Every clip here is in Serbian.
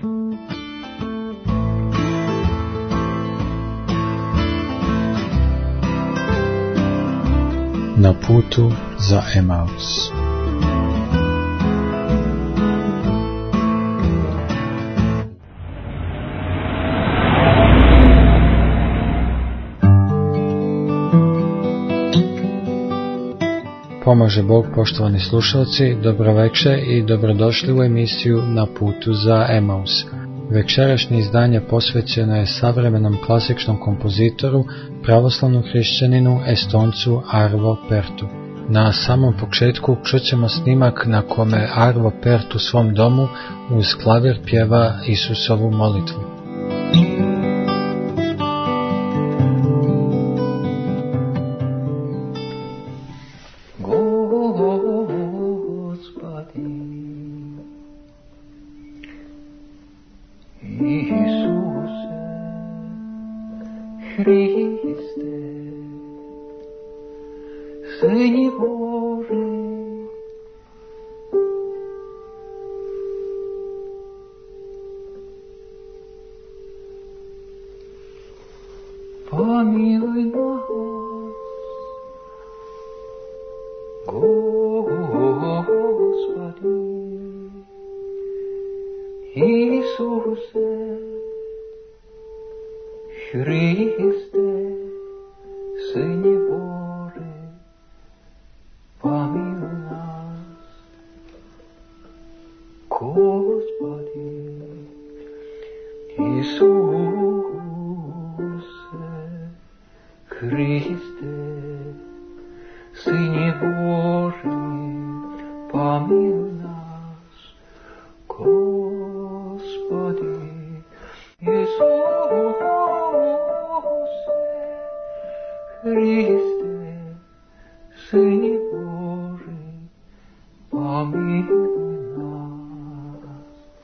Na putu za Emaus. Pomaže Bog, poštovani slušalci, dobroveče i dobrodošli u emisiju Na putu za Emaus. Večerašnje izdanje posvećeno je savremenom klasičnom kompozitoru, pravoslavnom hrišćaninu, Estoncu Arvo Pärtu. Na samom početku čućemo snimak na kome Arvo Pärt u svom domu uz klavir pjeva Isusovu molitvu. Сыне Божий, помилуй нас, Господи, Иисусе, Христе, Сыне Божий, помилуй нас, Господи, Иисусе, Христе, Сыне Божий, помилуй нас, Господи, Иисусе, Христе, Сыне Божий, помилуй нас.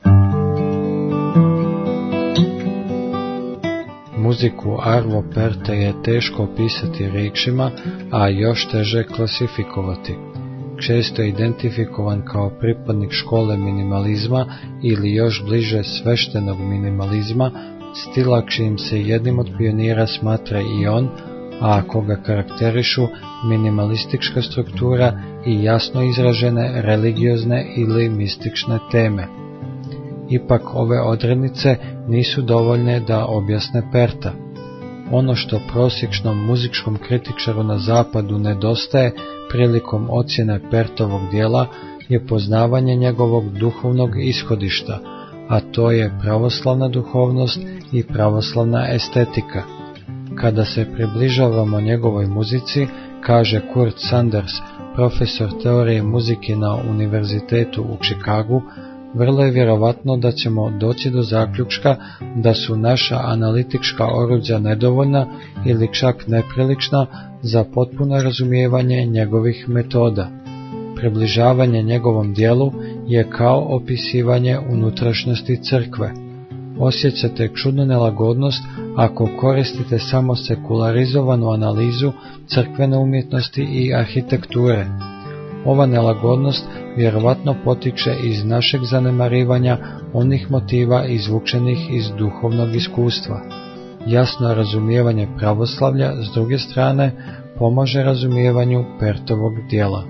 Muziku Arvo Pärta je teško opisati riječima, a još teže klasifikovati. Često je identifikovan kao pripadnik škole minimalizma ili još bliže sveštenog minimalizma, stila čijim se jednim od pionira smatra i on, a koga karakterišu minimalistička struktura i jasno izražene religiozne ili mistične teme. Ipak ove odrednice nisu dovoljne da objasne Pärta. Ono što prosječnom muzičkom kritičaru na zapadu nedostaje prilikom ocjene Pärtovog dijela je poznavanje njegovog duhovnog ishodišta, a to je pravoslavna duhovnost i pravoslavna estetika. Kada se približavamo njegovoj muzici, kaže Kurt Sanders, profesor teorije muzike na Univerzitetu u Chicagu, vrlo je vjerovatno da ćemo doći do zaključka da su naša analitička oruđa nedovoljna ili čak neprilična za potpuno razumijevanje njegovih metoda. Približavanje njegovom dijelu je kao opisivanje unutrašnjosti crkve. Osjećate čudnu nelagodnost ako koristite samo sekularizovanu analizu crkvene umjetnosti i arhitekture. Ova nelagodnost vjerovatno potiče iz našeg zanemarivanja onih motiva izvučenih iz duhovnog iskustva. Jasno razumijevanje pravoslavlja, s druge strane, pomaže razumijevanju Pärtovog dijela.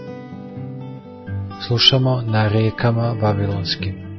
Slušamo Na rijekama Vavilonskim.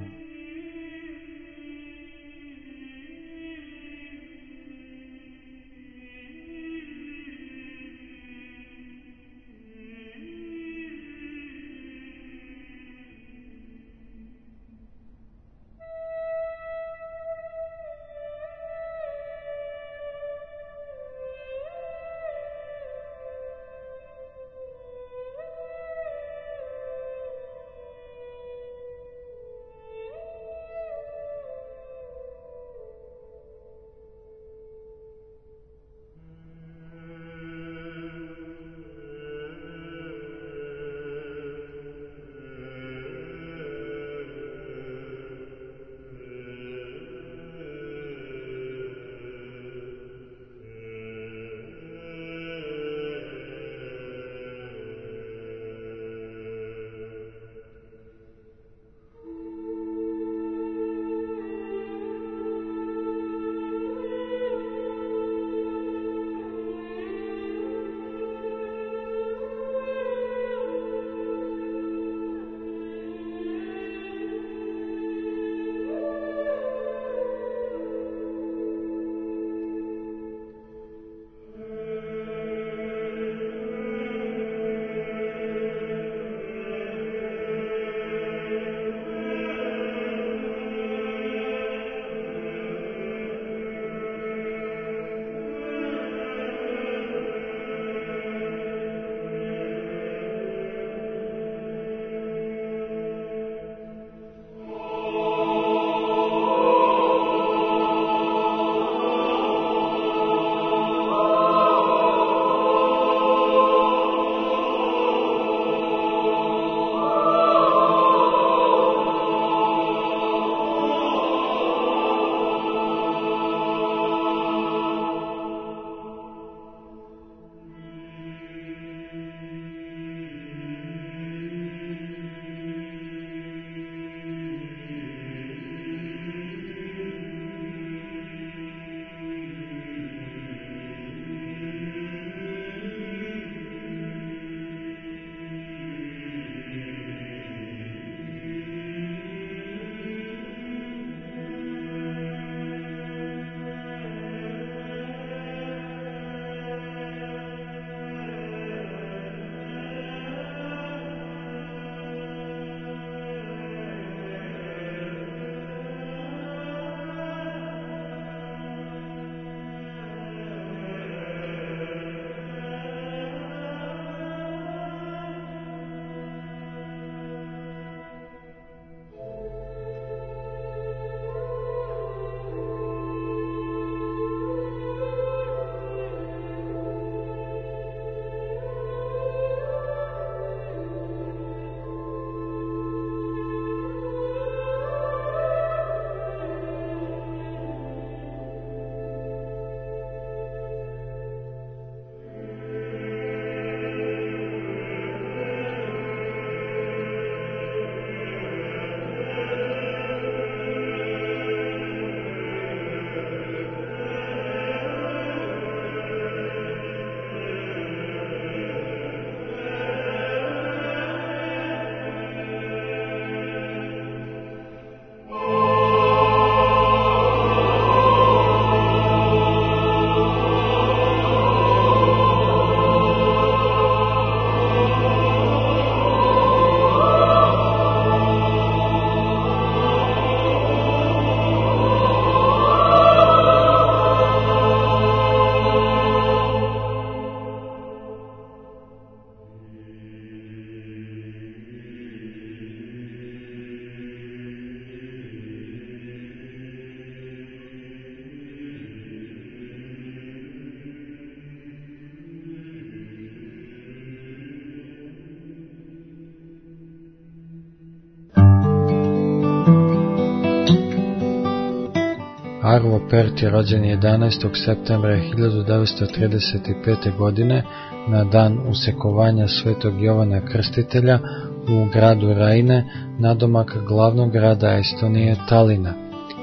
Arvo Pärt je rođen 11. septembra 1935. godine na dan usekovanja Svetog Jovana Krstitelja u gradu Raine, nadomak glavnog grada Estonije Talina.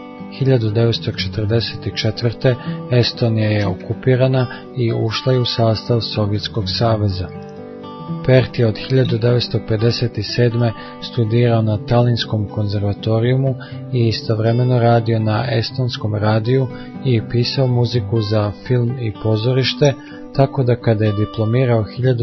1944. Estonija je okupirana i ušla je u sastav Sovjetskog saveza. Pärt je od 1957. studirao na Talinskom konzervatorijumu i istovremeno radio na estonskom radiju i pisao muziku za film i pozorište, tako da kada je diplomirao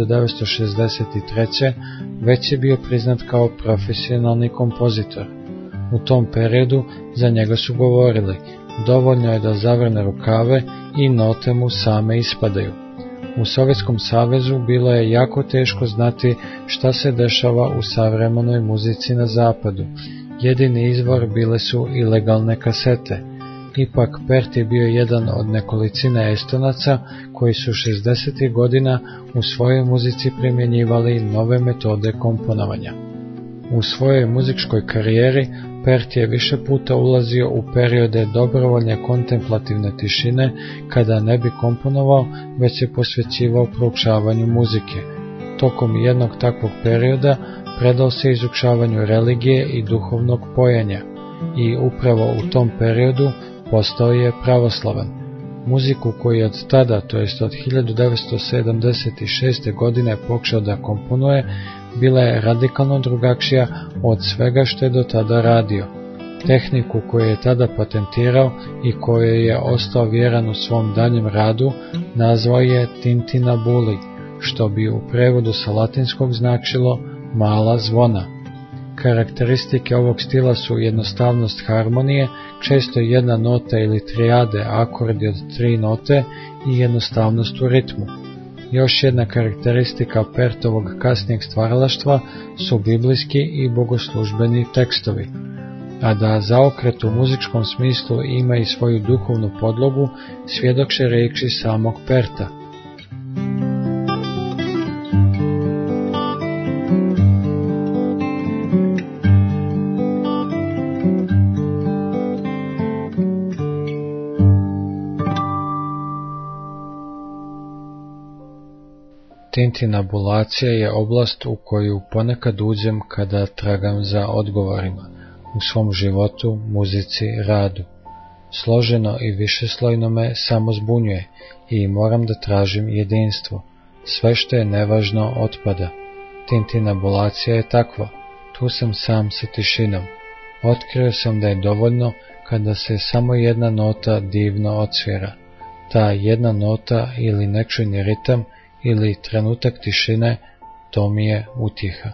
1963. već je bio priznat kao profesionalni kompozitor. U tom periodu za njega su govorili: dovoljno je da zavrne rukave i note mu same ispadaju. U Sovjetskom savezu bilo je jako teško znati šta se dešava u savremenoj muzici na zapadu. Jedini izvor bile su ilegalne kasete. Ipak Pärt je bio jedan od nekolicine Estonaca koji su 60. godina u svojoj muzici primjenjivali nove metode komponovanja. U svojoj muzičkoj karijeri Pärt je više puta ulazio u periode dobrovoljne kontemplativne tišine kada ne bi komponovao, već se posvećivao proučavanju muzike. Tokom jednog takvog perioda predao se izučavanju religije i duhovnog pojenja i upravo u tom periodu postao je pravoslavan. Muziku koju je od tada, to jest od 1976. godine počeo da komponuje, bila je radikalno drugačija od svega što je do tada radio. Tehniku koju je tada patentirao i kojoj je ostao vjeran u svom daljem radu nazvao je tintinnabuli, što bi u prevodu sa latinskog značilo mala zvona. Karakteristike ovog stila su jednostavnost harmonije, često jedna nota ili trijade, akordi od 3 note i jednostavnost u ritmu. Još jedna karakteristika Pärtovog kasnijeg stvaralaštva su biblijski i bogoslužbeni tekstovi. A da zaokret u muzičkom smislu ima i svoju duhovnu podlogu, svjedoče riječi samog Pärta. Tintinnabulacija je oblast u koju ponekad uđem kada tragam za odgovorima u svom životu, muzici, radu. Složeno i višeslojno me samo zbunjuje i moram da tražim jedinstvo. Sve što je nevažno otpada. Tintinnabulacija je takva. Tu sam sam sa tišinom. Otkrio sam da je dovoljno kada se samo jedna nota divno odsvira. Ta jedna nota ili nečujni ritam ili trenutak tišine, to mi je utjeha.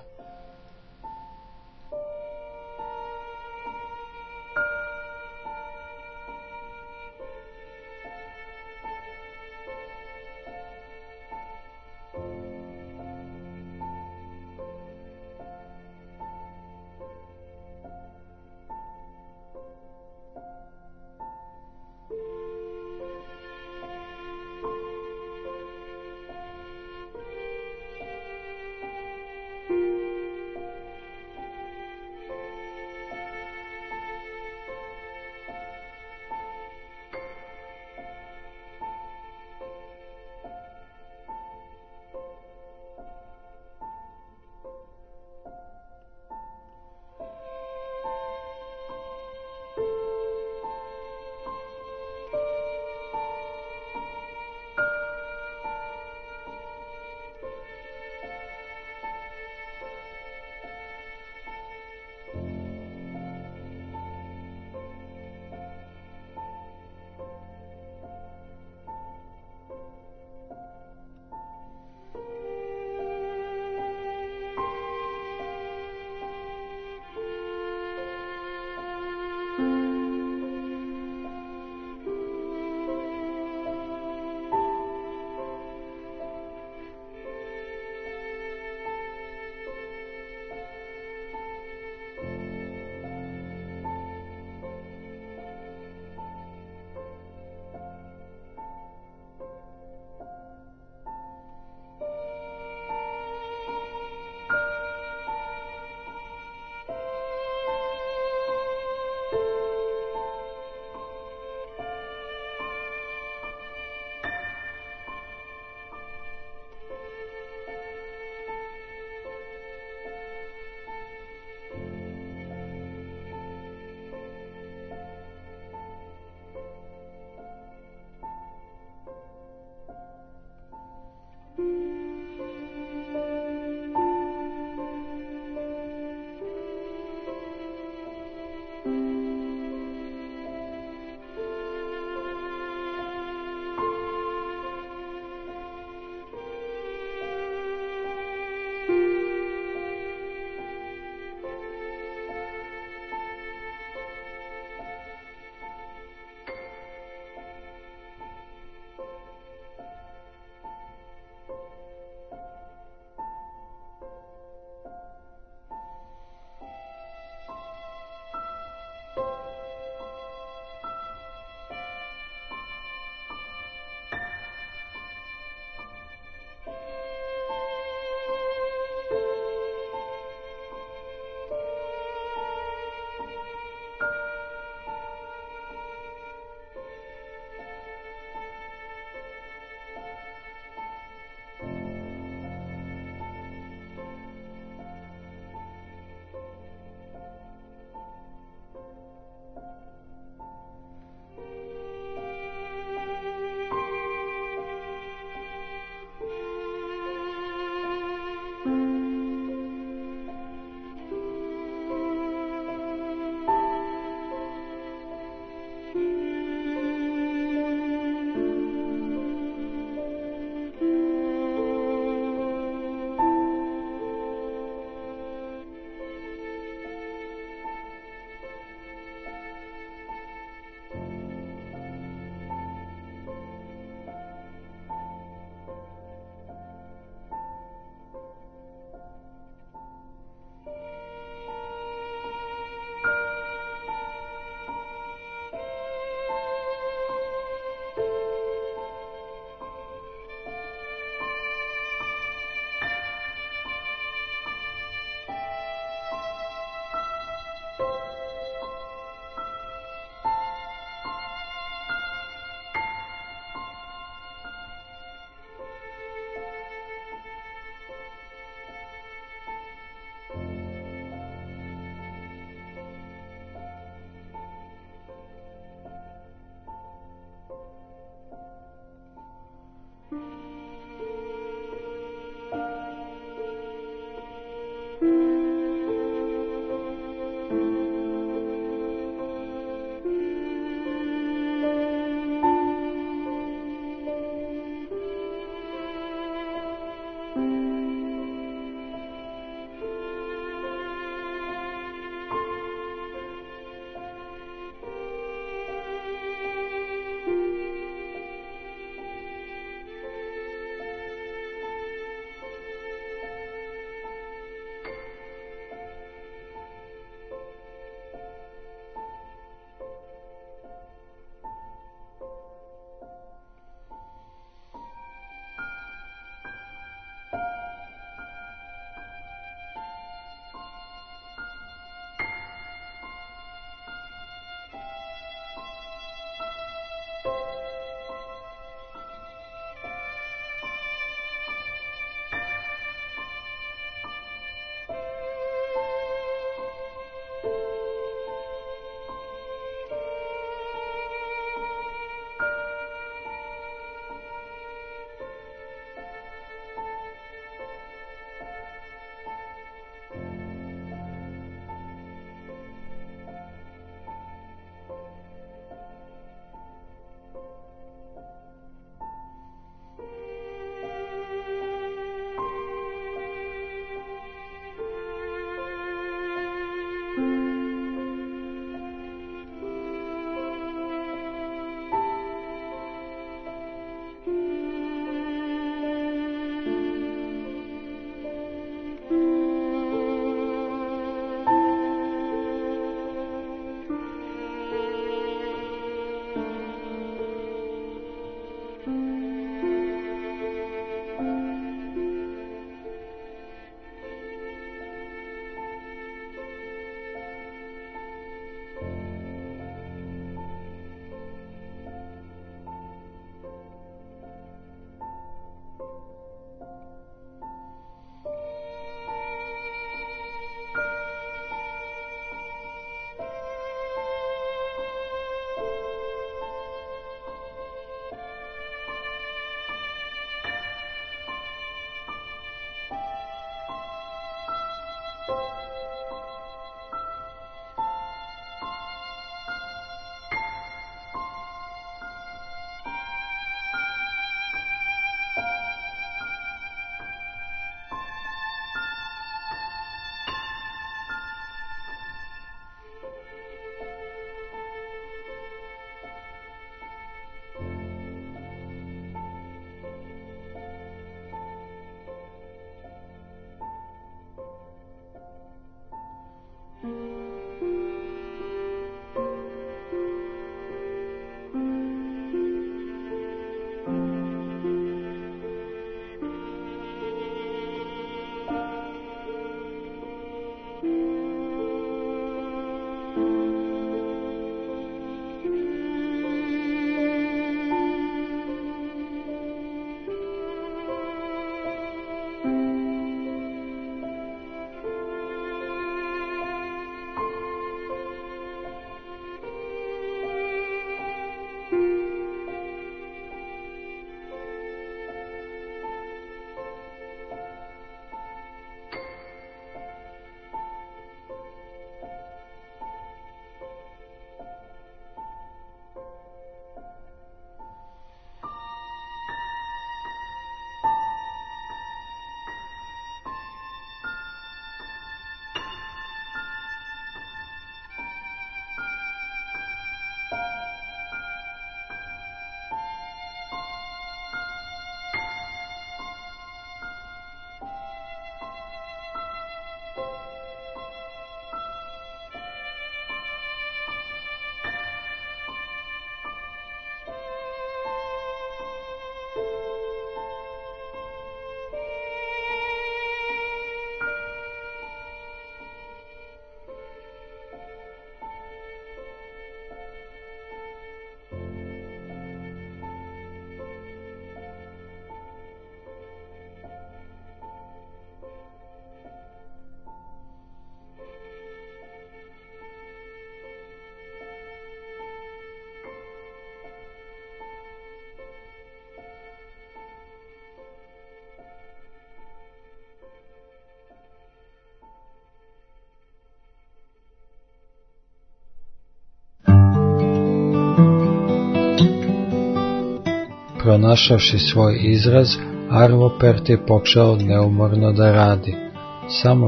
pronašavši svoj izraz, Arvo Pärt je počeo neumorno da radi. Samo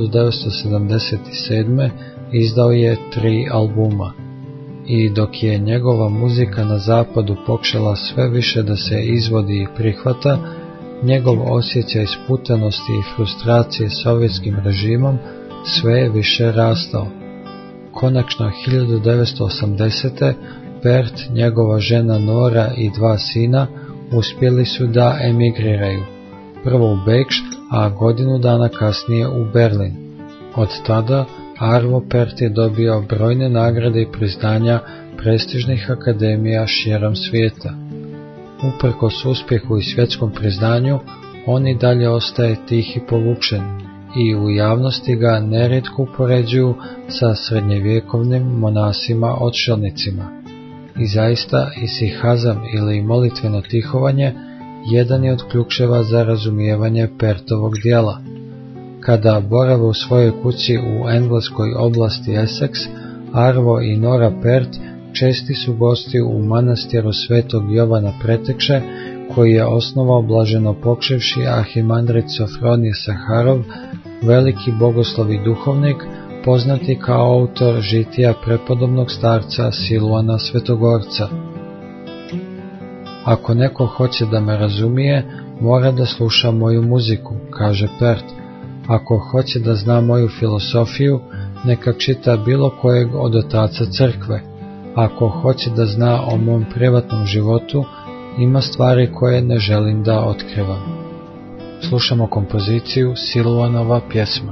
1977. izdao je 3 albuma. I dok je njegova muzika na zapadu počela sve više da se izvodi i prihvata, njegov osjećaj sputanosti i frustracije sovjetskim režimom sve je više rastao. Konačno 1980. Pärt, njegova žena Nora i 2 sina uspjeli su da emigriraju, prvo u Beč, a godinu dana kasnije u Berlin. Od tada Arvo Pärt je dobio brojne nagrade i priznanja prestižnih akademija širom svijeta. Uprkos uspjehu i svjetskom priznanju, on i dalje ostaje tih i povučen i u javnosti ga nerijetko upoređuju sa srednjevjekovnim monasima odšelnicima. I zaista isihazam ili molitveno tihovanje jedan je od ključeva za razumijevanje Pärtovog djela. Kada borave u svojoj kući u engleskoj oblasti Essex, Arvo i Nora Pärt česti su gosti u manastiru Svetog Jovana Pretekše, koji je osnovao blaženopokšivši arhimandrit Sofronije Saharov, veliki bogoslov i duhovnik, poznati kao autor žitija prepodobnog starca Siluana Svetogorca. Ako neko hoće da me razumije, mora da sluša moju muziku, kaže Pärt. Ako hoće da zna moju filosofiju, neka čita bilo kojeg od otaca crkve. Ako hoće da zna o mom privatnom životu, ima stvari koje ne želim da otkrivam. Slušamo kompoziciju Siluanova pjesma.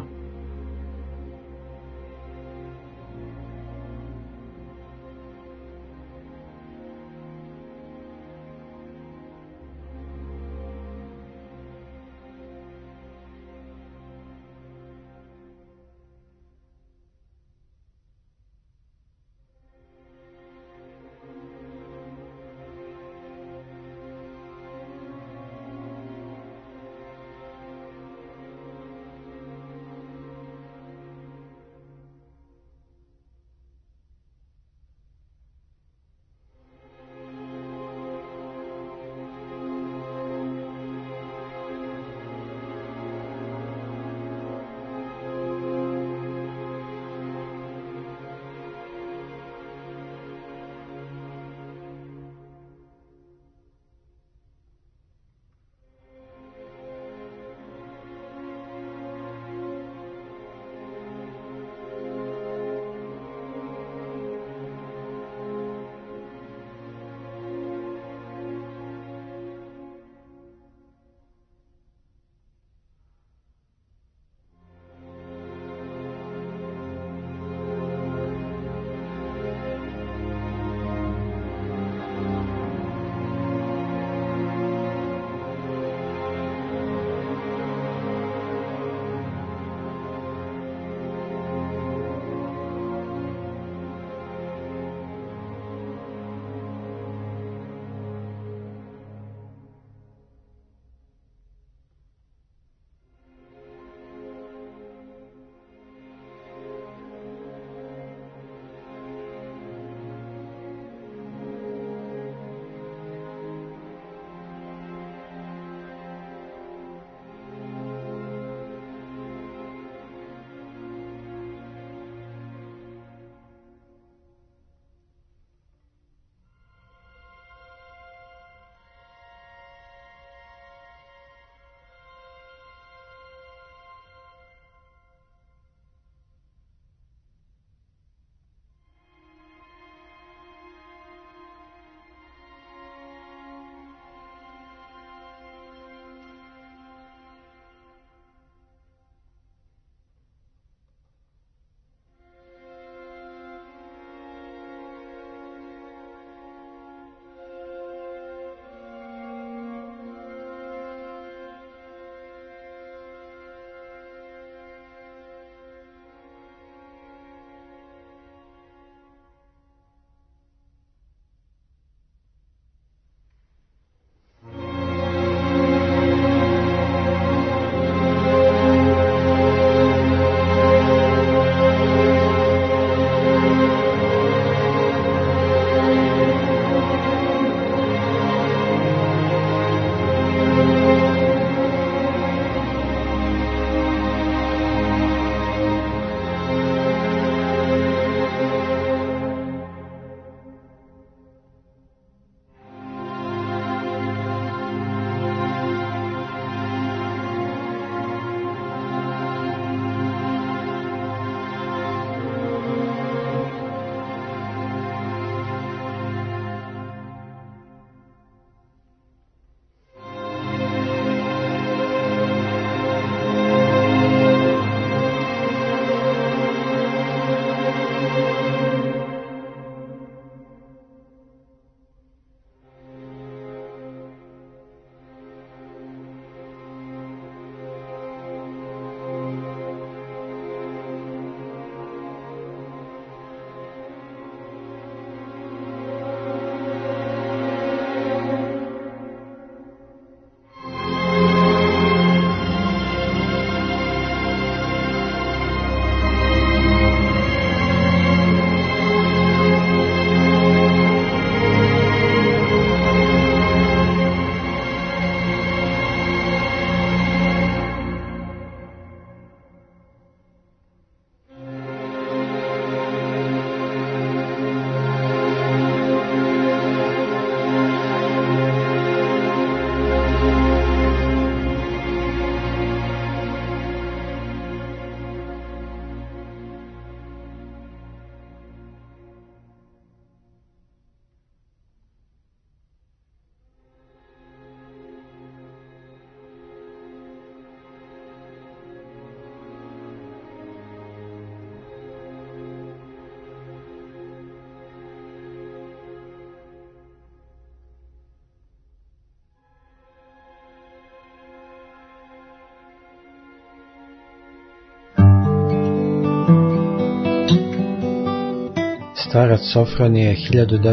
Starac Sofronije je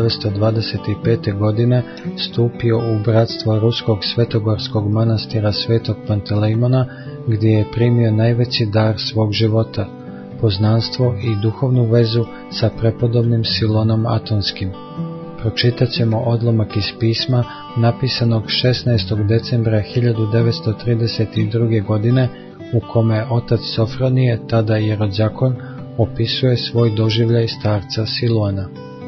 1925. godine stupio u bratstvo Ruskog svetogorskog manastira Svetog Pantelejmona, gdje je primio najveći dar svog života, poznanstvo i duhovnu vezu sa prepodobnim Silonom Atonskim. Pročitat ćemo odlomak iz pisma napisanog 16. decembra 1932. godine u kome otac Sofronije, tada jerodjakon, opisuje svoj doživljaj starca Silona.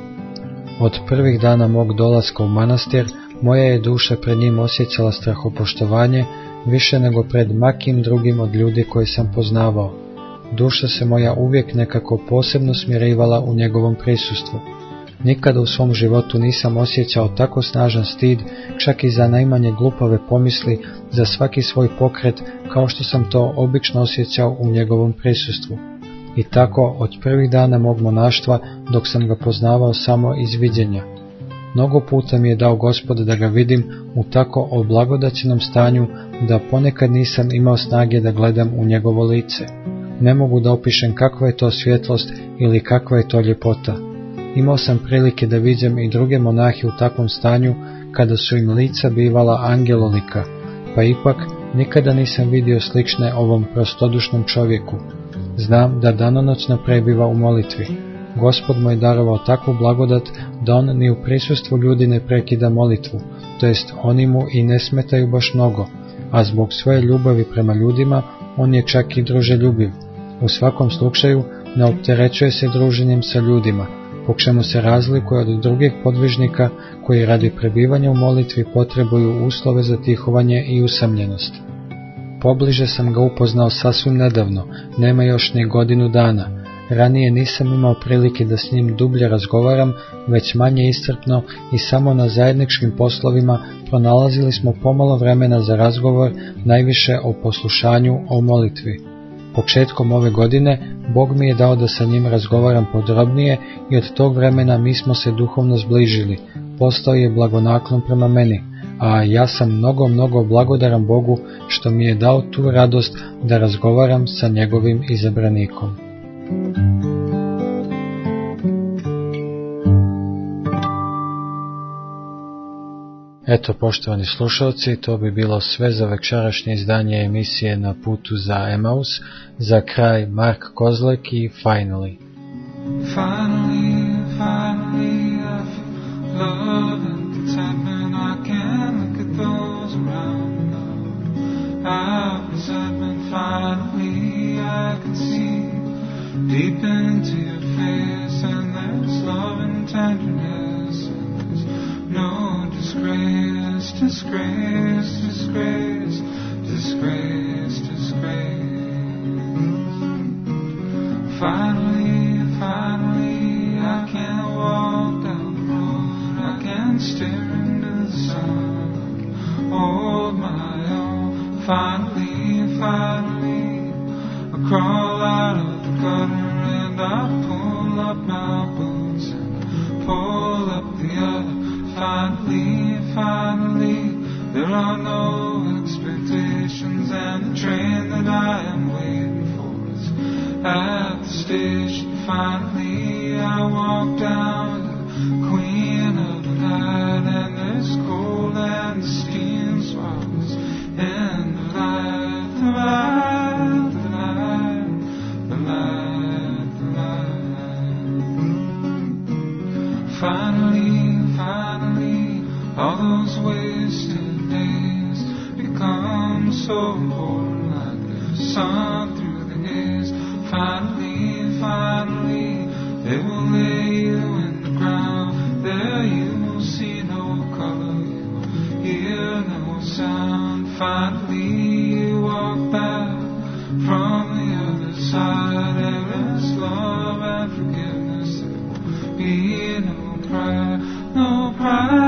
Od prvih dana mog dolaska u manastir, moja je duša pred njim osjećala strahopoštovanje više nego pred makim drugim od ljudi koje sam poznavao. Duša se moja uvijek nekako posebno smirivala u njegovom prisustvu. Nikada u svom životu nisam osjećao tako snažan stid, čak i za najmanje glupave pomisli, za svaki svoj pokret, kao što sam to obično osjećao u njegovom prisustvu. I tako od prvih dana mog monaštva, dok sam ga poznavao samo iz viđenja. Mnogo puta mi je dao Gospod da ga vidim u tako oblagodaćenom stanju, da ponekad nisam imao snage da gledam u njegovo lice. Ne mogu da opišem kakva je to svjetlost ili kakva je to ljepota. Imao sam prilike da viđem i druge monahe u takvom stanju, kada su im lica bivala angelolika, pa ipak nikada nisam vidio slične ovom prostodušnom čovjeku. Znam da danonoćno prebiva u molitvi. Gospod mu je darovao takvu blagodat da on ni u prisustvu ljudi ne prekida molitvu, to jest oni mu i ne smetaju baš mnogo, a zbog svoje ljubavi prema ljudima on je čak i druželjubiv. U svakom slučaju ne opterećuje se druženjem sa ljudima, po čemu se razlikuje od drugih podvižnika koji radi prebivanja u molitvi potrebuju uslove za tihovanje i usamljenost. Pobliže sam ga upoznao sasvim nedavno, nema još ni godinu dana. Ranije nisam imao prilike da s njim dublje razgovaram, već manje iscrpno i samo na zajedničkim poslovima pronalazili smo pomalo vremena za razgovor, najviše o poslušanju, o molitvi. Početkom ove godine Bog mi je dao da sa njim razgovaram podrobnije i od tog vremena mi smo se duhovno zbližili, postao je blagonaklon prema meni, a ja sam mnogo blagodaran Bogu što mi je dao tu radost da razgovaram sa njegovim izabranikom. Eto, poštovani slušalci, to bi bilo sve za večerašnje izdanje emisije Na putu za Emaus. Za kraj Mark Kozlek i Finally. Finally, I feel love and contentment. I can't look at those around now. Out resentment, finally I can see deep into your face, and there's love and tenderness, and there's no disgrace, disgrace, disgrace, disgrace, disgrace. Finally, I can't walk down the road, I can't stare into the sun, hold my own. Finally, I crawl out of the gutter and I pull up my boots and pull up the other. Finally, there are no expectations, and the train that I am waiting for is at the station. Finally, I walk down the Queen of the Night, and there's cold and the steam swallows in the light, the light, the light, the light, the light. Finally, all those wasted days become so important, like the sun through the haze. Finally, they will lay you in the ground. There you will see no color, you will hear no sound. Finally, you walk back from the other side. There is love and forgiveness. There will be no pride, no pride.